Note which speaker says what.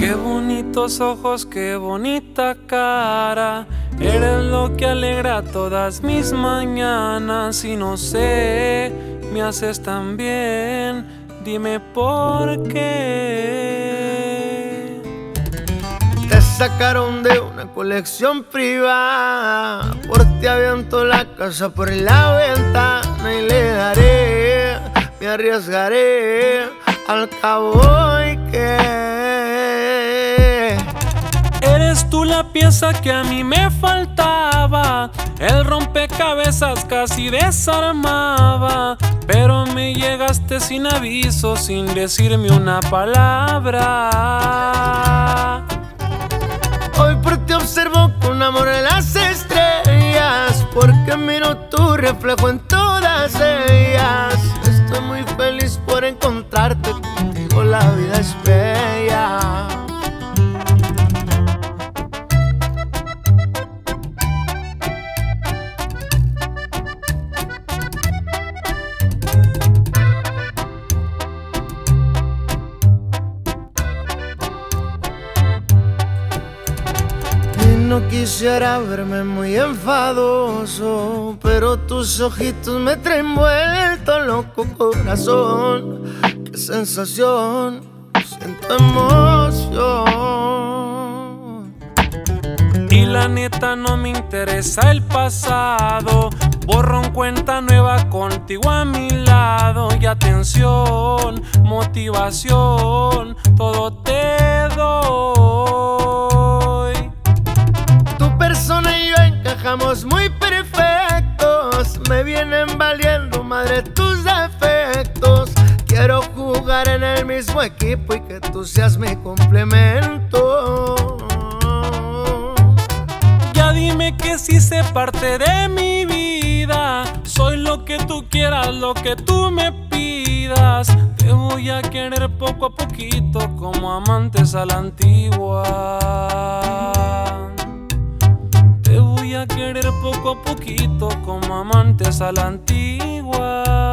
Speaker 1: Qué bonitos ojos, qué bonita cara. Eres lo que alegra todas mis mañanas. Y no sé, me haces tan bien. Dime por qué.
Speaker 2: Te sacaron de una colección privada. Por ti aviento la casa por la ventana y le daré, me arriesgaré, al cabo y que
Speaker 1: eres tú la pieza que a mí me faltaba. El rompecabezas casi desarmaba, pero me llegaste sin aviso, sin decirme una palabra.
Speaker 2: Hoy por ti observo con amor en las estrellas, porque miro tu reflejo en todas ellas. Estoy muy feliz por encontrarte, contigo la vida es bella. No quisiera verme muy enfadoso, pero tus ojitos me traen vuelto loco corazón. Qué sensación, siento emoción.
Speaker 1: Y la neta no me interesa el pasado. Borrón cuenta nueva contigo a mi lado. Y atención, motivación, todo te doy.
Speaker 2: Tu persona y yo encajamos muy perfectos. Me vienen valiendo madre tus defectos. Quiero jugar en el mismo equipo y que tú seas mi complemento.
Speaker 1: Ya dime que sí sé parte de mi vida. Soy lo que tú quieras, lo que tú me pidas. Te voy a querer poco a poquito, como amantes a la antigua. Te voy a querer poco a poquito, como amantes a la antigua.